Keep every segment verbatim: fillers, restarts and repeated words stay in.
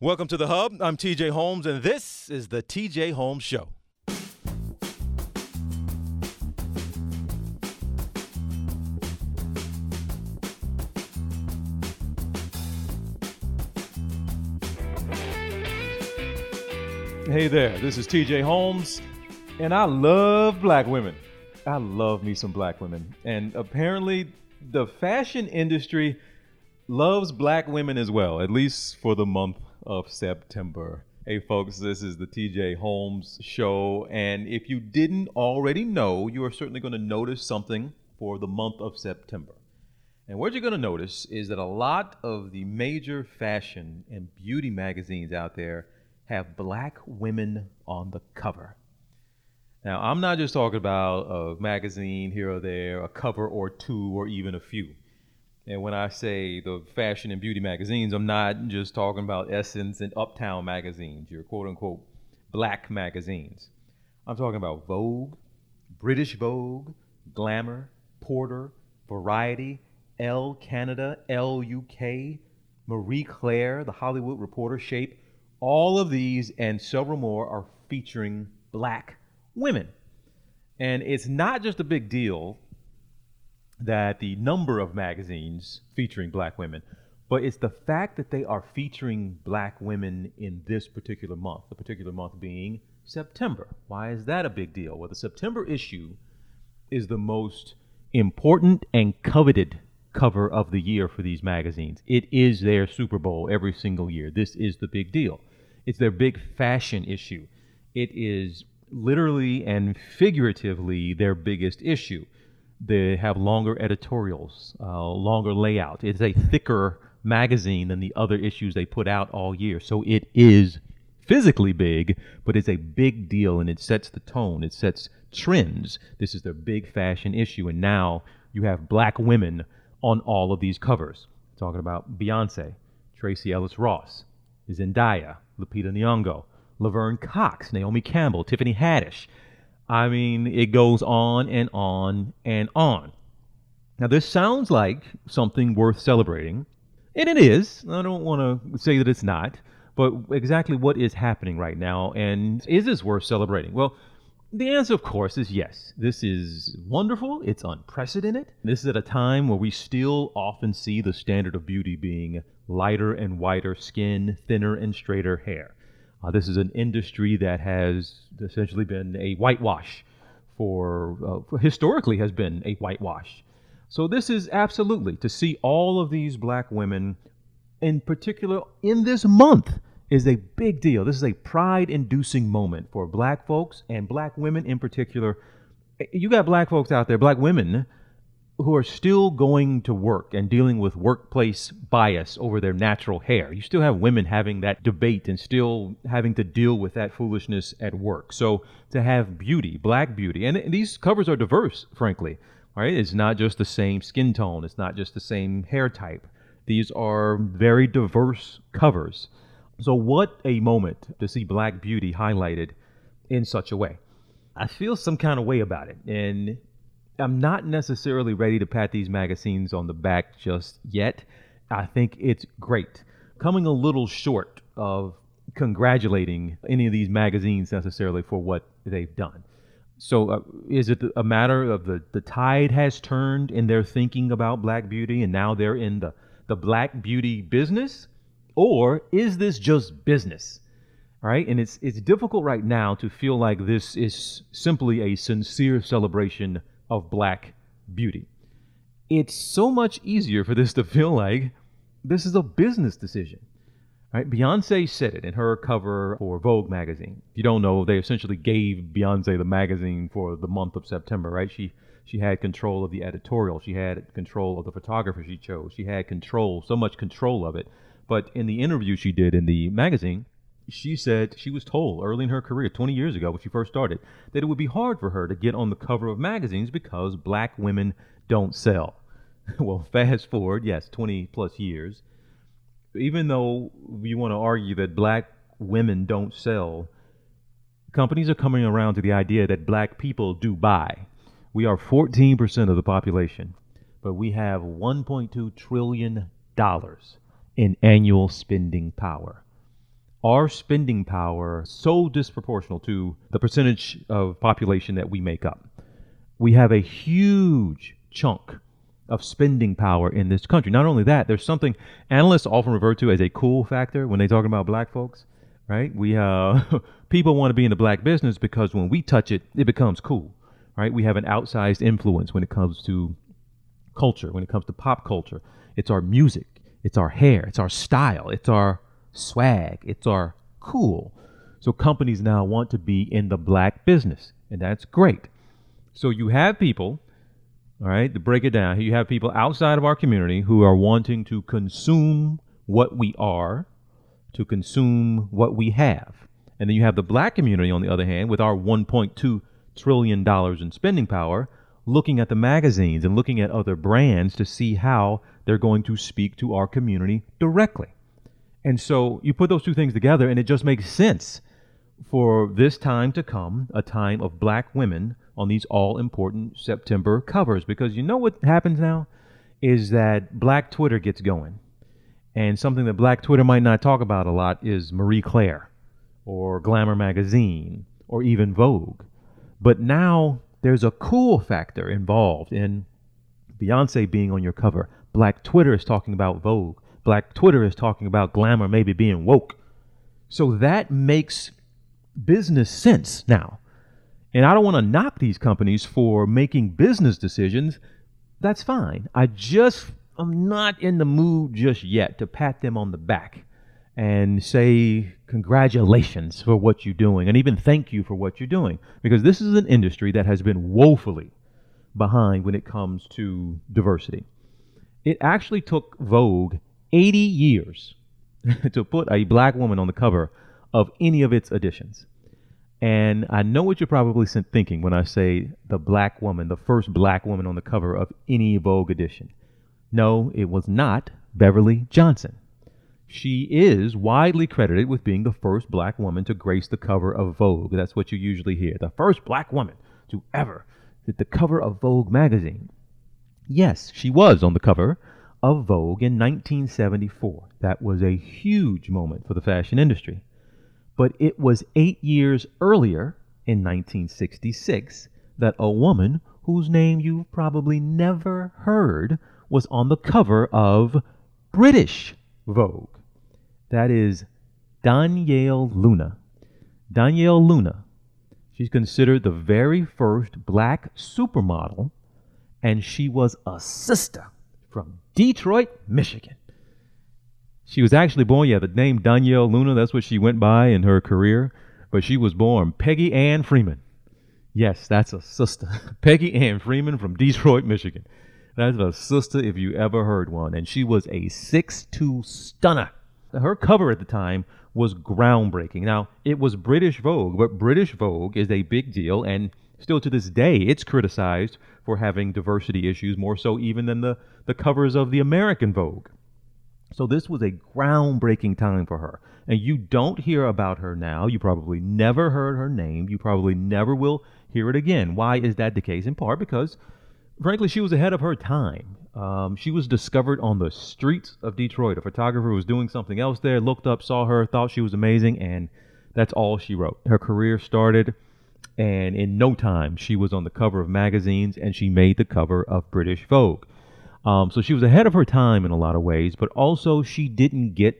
Welcome to The Hub. I'm T J Holmes, and this is the T J Holmes Show. Hey there, this is T J Holmes, and I love black women. I love me some black women. And apparently, the fashion industry loves black women as well, at least for the month of September. Hey folks, this is the T J Holmes Show, and if you didn't already know, you are certainly going to notice something for the month of September. And what you're going to notice is that a lot of the major fashion and beauty magazines out there have black women on the cover. Now, I'm not just talking about a magazine here or there, a cover or two, or even a few. And when I say the fashion and beauty magazines, I'm not just talking about Essence and Uptown magazines, your quote-unquote black magazines. I'm talking about Vogue, British Vogue, Glamour, Porter, Variety, Elle Canada, Elle U K, Marie Claire, The Hollywood Reporter, Shape. All of these and several more are featuring black women. And it's not just a big deal that the number of magazines featuring black women, but it's the fact that they are featuring black women in this particular month, the particular month being September. Why is that a big deal? Well, the September issue is the most important and coveted cover of the year for these magazines. It is their Super Bowl every single year. This is the big deal. It's their big fashion issue. It is literally and figuratively their biggest issue. They have longer editorials, uh, longer layout. It's a thicker magazine than the other issues they put out all year. So it is physically big, but it's a big deal, and it sets the tone. It sets trends. This is their big fashion issue, and now you have black women on all of these covers. Talking about Beyonce, Tracee Ellis Ross, Zendaya, Lupita Nyong'o, Laverne Cox, Naomi Campbell, Tiffany Haddish. I mean, it goes on and on and on. Now, this sounds like something worth celebrating, and it is. I don't want to say that it's not, but exactly what is happening right now, and is this worth celebrating? Well, the answer, of course, is yes. This is wonderful. It's unprecedented. This is at a time where we still often see the standard of beauty being lighter and whiter skin, thinner and straighter hair. Uh, this is an industry that has essentially been a whitewash for, uh, for, historically has been a whitewash. So this is absolutely, to see all of these black women, in particular in this month, is a big deal. This is a pride-inducing moment for black folks and black women in particular. You got black folks out there, black women, who are still going to work and dealing with workplace bias over their natural hair. You still have women having that debate and still having to deal with that foolishness at work. So to have beauty, black beauty, and these covers are diverse, frankly, right? It's not just the same skin tone. It's not just the same hair type. These are very diverse covers. So what a moment to see black beauty highlighted in such a way. I feel some kind of way about it, and I'm not necessarily ready to pat these magazines on the back just yet. I think it's great. Coming a little short of congratulating any of these magazines necessarily for what they've done. So uh, is it a matter of the, the tide has turned in their thinking about black beauty and now they're in the, the black beauty business? Or is this just business? Right? And it's it's difficult right now to feel like this is simply a sincere celebration of black beauty. It's so much easier for this to feel like this is a business decision. Right? Beyonce said it in her cover for Vogue magazine. If you don't know, they essentially gave Beyonce the magazine for the month of September, right? She she had control of the editorial. She had control of the photographer she chose. She had control, so much control of it. But in the interview she did in the magazine, she said she was told early in her career, twenty years ago when she first started, that it would be hard for her to get on the cover of magazines because black women don't sell. Well, fast forward, yes, twenty plus years. Even though you want to argue that black women don't sell, companies are coming around to the idea that black people do buy. We are fourteen percent of the population, but we have one point two trillion dollars in annual spending power. our spending power so disproportional to the percentage of population that we make up. We have a huge chunk of spending power in this country. Not only that, there's something analysts often refer to as a cool factor when they talk about black folks, right? We uh, people want to be in the black business because when we touch it, it becomes cool, right? We have an outsized influence when it comes to culture, when it comes to pop culture. It's our music, it's our hair, it's our style, it's our swag, it's our cool. So companies now want to be in the black business, and that's great. So you have people, all right, to break it down, you have people outside of our community who are wanting to consume what we are, to consume what we have. And then you have the black community, on the other hand, with our one point two trillion dollars in spending power, looking at the magazines and looking at other brands to see how they're going to speak to our community directly. And so you put those two things together, and it just makes sense for this time to come, a time of black women on these all-important September covers. Because you know what happens now is that black Twitter gets going. And something that black Twitter might not talk about a lot is Marie Claire or Glamour magazine or even Vogue. But now there's a cool factor involved in Beyonce being on your cover. Black Twitter is talking about Vogue. Black Twitter is talking about Glamour maybe being woke. So that makes business sense now. And I don't want to knock these companies for making business decisions. That's fine. I just am not in the mood just yet to pat them on the back and say congratulations for what you're doing and even thank you for what you're doing. Because this is an industry that has been woefully behind when it comes to diversity. It actually took Vogue eighty years to put a black woman on the cover of any of its editions. And I know what you're probably thinking when I say the black woman, the first black woman on the cover of any Vogue edition. No, it was not Beverly Johnson. She is widely credited with being the first black woman to grace the cover of Vogue. That's what you usually hear. The first black woman to ever hit the cover of Vogue magazine. Yes, she was on the cover of Vogue in nineteen seventy-four. That was a huge moment for the fashion industry. But it was eight years earlier, in nineteen sixty-six, that a woman whose name you've probably never heard was on the cover of British Vogue. That is Danielle Luna. Danielle Luna. She's considered the very first black supermodel, and she was a sister from Detroit, Michigan. She was actually born, yeah, the name Danielle Luna, that's what she went by in her career, but she was born Peggy Ann Freeman. Yes, that's a sister. Peggy Ann Freeman from Detroit, Michigan. That's a sister if you ever heard one, and she was a six two stunner. Her cover at the time was groundbreaking. Now, it was British Vogue, but British Vogue is a big deal, and still to this day, it's criticized for having diversity issues, more so even than the, the covers of the American Vogue. So this was a groundbreaking time for her. And you don't hear about her now. You probably never heard her name. You probably never will hear it again. Why is that the case? In part because, frankly, she was ahead of her time. Um, she was discovered on the streets of Detroit. A photographer was doing something else there, looked up, saw her, thought she was amazing, and that's all she wrote. Her career started, and in no time, she was on the cover of magazines, and she made the cover of British Vogue. Um, so she was ahead of her time in a lot of ways, but also she didn't get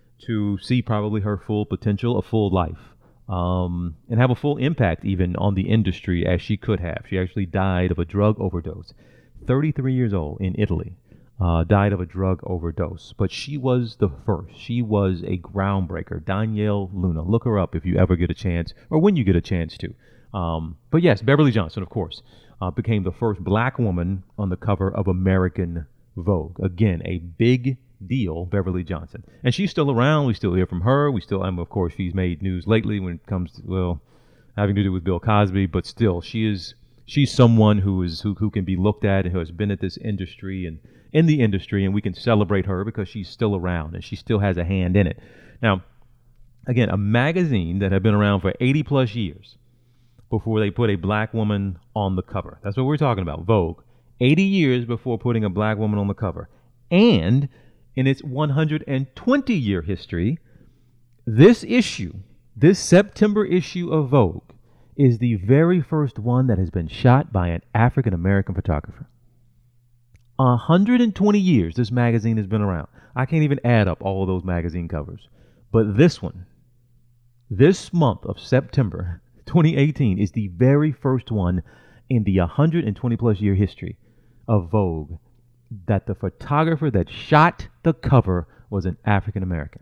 to see probably her full potential, a full life, um, and have a full impact even on the industry as she could have. She actually died of a drug overdose, thirty-three years old in Italy, uh, died of a drug overdose. But she was the first. She was a groundbreaker. Danielle Luna. Look her up if you ever get a chance, or when you get a chance to. Um, but yes, Beverly Johnson, of course. Uh, became the first black woman on the cover of American Vogue. Again, a big deal, Beverly Johnson. And she's still around. We still hear from her. We still, and of course, she's made news lately when it comes to, well, having to do with Bill Cosby. But still, she is, she's someone who is, who, who can be looked at and who has been at this industry and in the industry, and we can celebrate her because she's still around and she still has a hand in it. Now, again, a magazine that had been around for eighty plus years before they put a black woman on the cover. That's what we're talking about, Vogue. eighty years before putting a black woman on the cover. And in its one hundred twenty year history, This issue, this September issue of Vogue, is the very first one that has been shot by an African American photographer. one hundred twenty years this magazine has been around. I can't even add up all of those magazine covers. But this one, this month of September twenty eighteen, is the very first one in the one hundred twenty plus year history of Vogue that the photographer that shot the cover was an African American.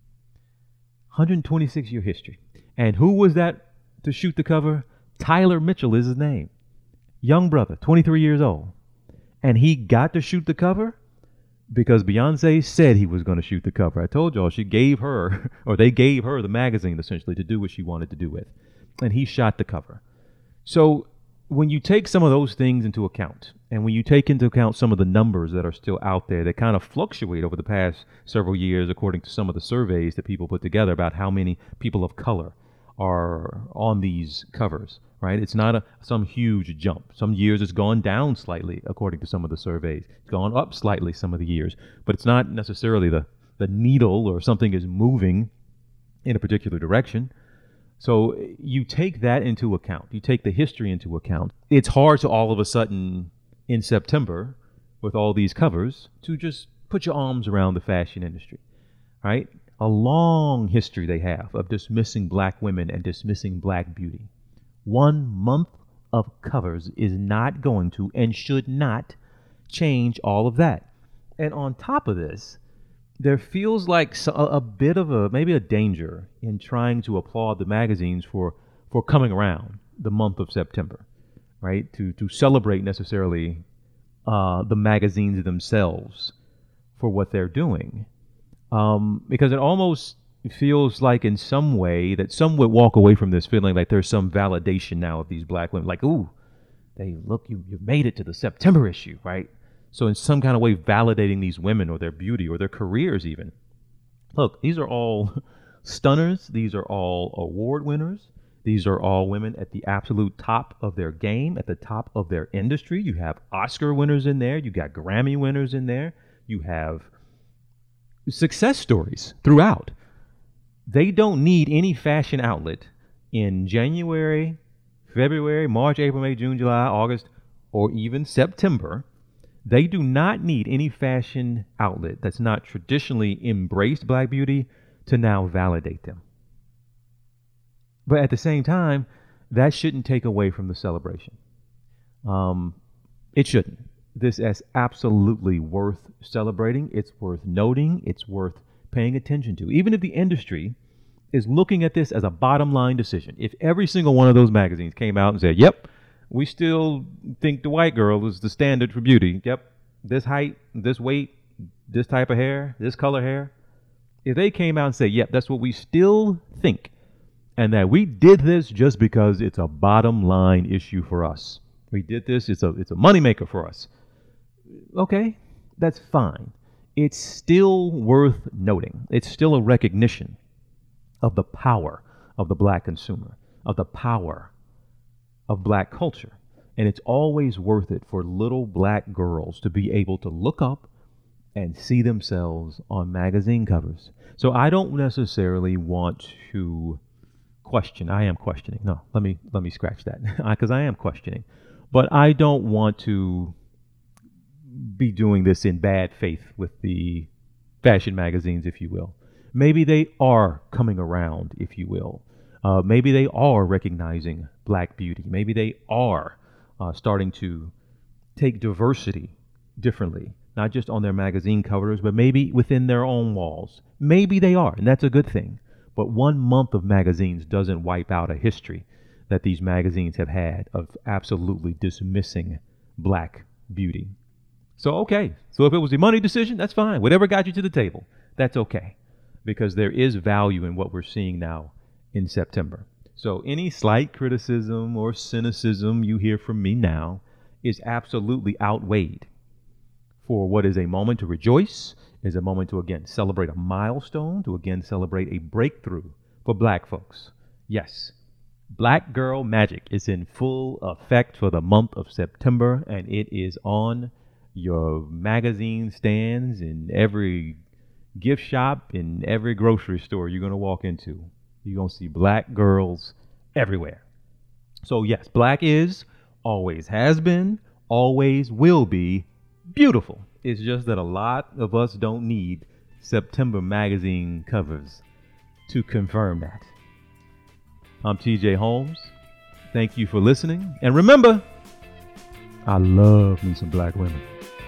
one hundred twenty-six year history. And who was that to shoot the cover? Tyler Mitchell is his name. Young brother, twenty-three years old. And he got to shoot the cover because Beyonce said he was going to shoot the cover. I told y'all she gave her, or they gave her the magazine essentially to do what she wanted to do with. And he shot the cover. So when you take some of those things into account, and when you take into account some of the numbers that are still out there that kind of fluctuate over the past several years, according to some of the surveys that people put together about how many people of color are on these covers, right? It's not a, some huge jump. Some years it's gone down slightly, according to some of the surveys. It's gone up slightly some of the years, but it's not necessarily the, the needle or something is moving in a particular direction. So you take that into account. You take the history into account. It's hard to all of a sudden in September with all these covers to just put your arms around the fashion industry, right? A long history they have of dismissing black women and dismissing black beauty. One month of covers is not going to and should not change all of that. And on top of this, there feels like a, a bit of a, maybe a danger in trying to applaud the magazines for, for coming around the month of September, right? To, to celebrate necessarily uh, the magazines themselves for what they're doing. Um, because it almost feels like in some way that some would walk away from this feeling like there's some validation now of these black women. Like, ooh, they look, you, you made it to the September issue, right? So in some kind of way validating these women or their beauty or their careers even. Look, these are all stunners. These are all award winners. These are all women at the absolute top of their game, at the top of their industry. You have Oscar winners in there. You got Grammy winners in there. You have success stories throughout. They don't need any fashion outlet in January, February, March, April, May, June, July, August, or even September. They do not need any fashion outlet that's not traditionally embraced black beauty to now validate them. But at the same time, that shouldn't take away from the celebration. Um, it shouldn't. This is absolutely worth celebrating. It's worth noting. It's worth paying attention to. Even if the industry is looking at this as a bottom line decision. If every single one of those magazines came out and said, yep, we still think the white girl is the standard for beauty. Yep, this height, this weight, this type of hair, this color hair. If they came out and said, yep, that's what we still think, and that we did this just because it's a bottom line issue for us. We did this, it's a it's a moneymaker for us. Okay, that's fine. It's still worth noting. It's still a recognition of the power of the black consumer, of the power of black culture. And it's always worth it for little black girls to be able to look up and see themselves on magazine covers. So I don't necessarily want to question. I am questioning. No, let me let me scratch that, because I am questioning. But I don't want to be doing this in bad faith with the fashion magazines, if you will. Maybe they are coming around, if you will. Uh, maybe they are recognizing black beauty. Maybe they are uh, starting to take diversity differently, not just on their magazine covers, but maybe within their own walls. Maybe they are, and that's a good thing. But one month of magazines doesn't wipe out a history that these magazines have had of absolutely dismissing black beauty. So, okay. So if it was a money decision, that's fine. Whatever got you to the table, that's okay. Because there is value in what we're seeing now in September. So any slight criticism or cynicism you hear from me now is absolutely outweighed for what is a moment to rejoice, is a moment to, again, celebrate a milestone, to, again, celebrate a breakthrough for black folks. Yes, Black Girl Magic is in full effect for the month of September, and it is on your magazine stands in every gift shop, in every grocery store you're going to walk into. You're going to see black girls everywhere. So, yes, black is, always has been, always will be beautiful. It's just that a lot of us don't need September magazine covers to confirm that. I'm T J Holmes. Thank you for listening. And remember, I love me some black women.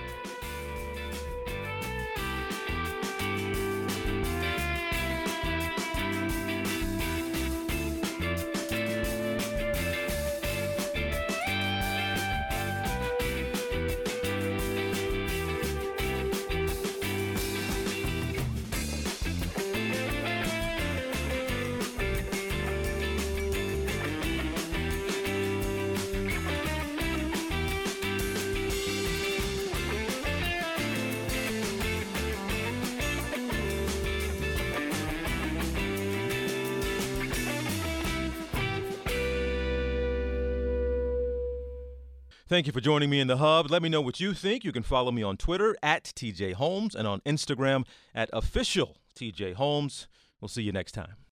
Thank you for joining me in the Hub. Let me know what you think. You can follow me on Twitter at T J Holmes and on Instagram at official T J Holmes. We'll see you next time.